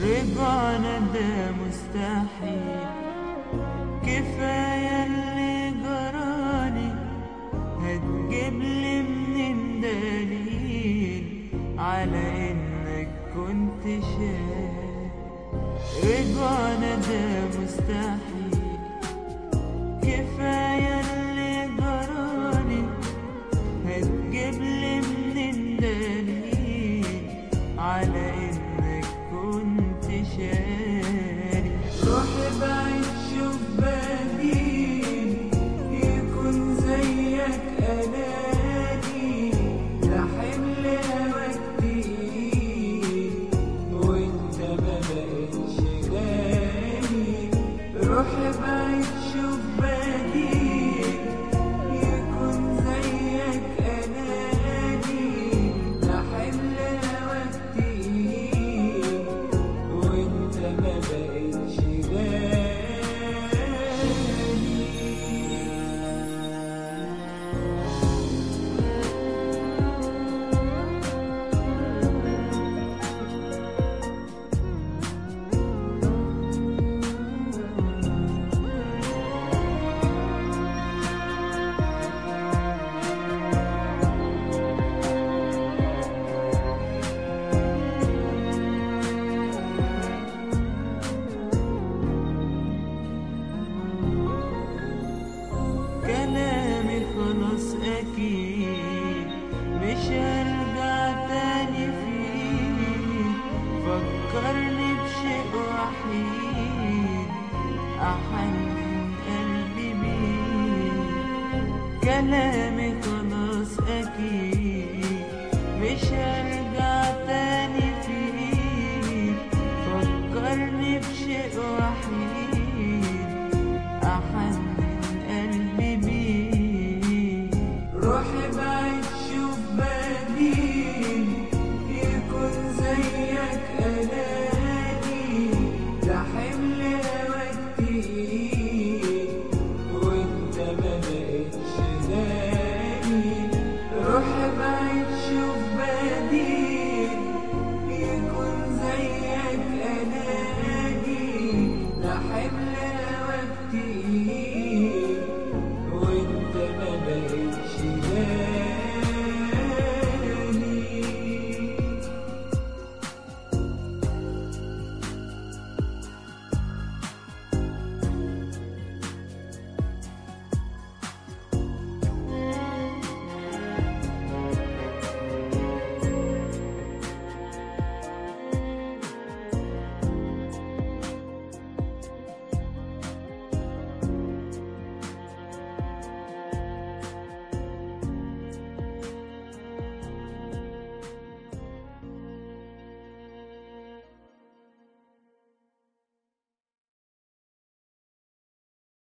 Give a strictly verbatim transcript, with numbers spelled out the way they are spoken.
رجعنا ده مستحيل، كفاية اللي جرالي، هتجيبلي منين دليل على انك كنت شايف؟ رجعنا ده مستحيل، كفاية اللي جرالي، هتجيبلي منين دليل على انك كنت شاري؟ روح بعيد شوف بديل يكون زيك اناني، ده حمل هواك تقيل وانت ما بقتش جاني. روح بعيد شوف بديل يكون زيك اناني، ده حمل هواك تقيل وانت ما بقتش جاني. كلامي خلاص أكيد مش هرجع تاني فيه، فكرني بشيء وحيد أحنن قلبي بيه. كلامي خلاص أكيد مش هرجع